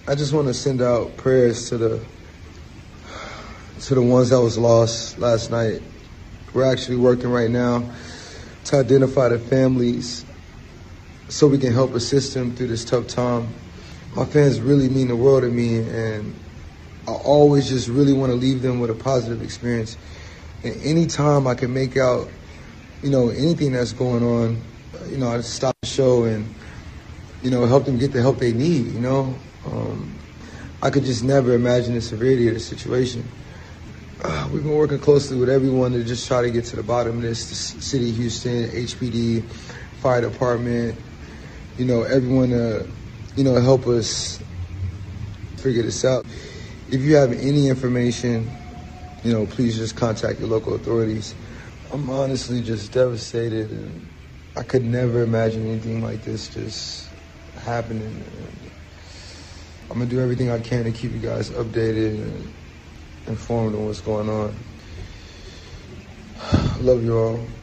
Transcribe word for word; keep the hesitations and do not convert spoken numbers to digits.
I just want to send out prayers to the to the ones that was lost last night. We're actually working right now to identify the families so we can help assist them through this tough time. My fans really mean the world to me, and I always just really want to leave them with a positive experience. And anytime I can make out, you know, anything that's going on, you know, I stop the show and, you know, help them get the help they need, you know. Um, I could just never imagine the severity of the situation. Uh, we've been working closely with everyone to just try to get to the bottom of this. The city of Houston, H P D, fire department, you know, everyone to, you know, help us figure this out. If you have any information, you know, please just contact your local authorities. I'm honestly just devastated, and I could never imagine anything like this just happening. And I'm gonna do everything I can to keep you guys updated and informed on what's going on. I love you all.